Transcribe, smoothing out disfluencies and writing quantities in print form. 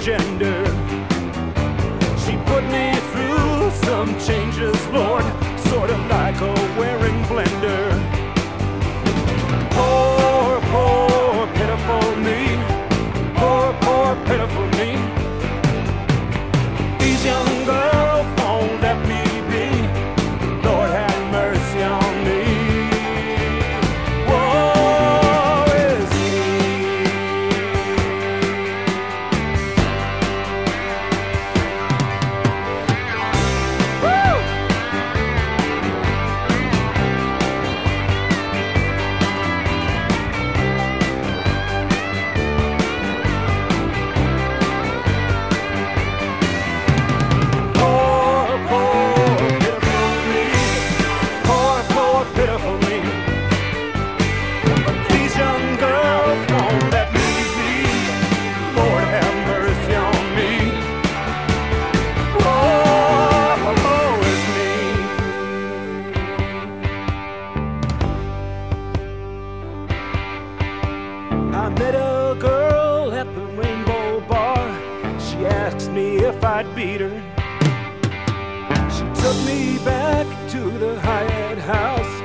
gender. She put me through some changes, Lord, sort of like a wearing blender. Poor, poor, pitiful me. Poor, poor, pitiful me. These young girls won't let me be. Lord, have mercy on me. Woe is me. Woo! I met a girl at the Rainbow Bar. She asked me if I'd beat her. She took me back to the Hyatt House.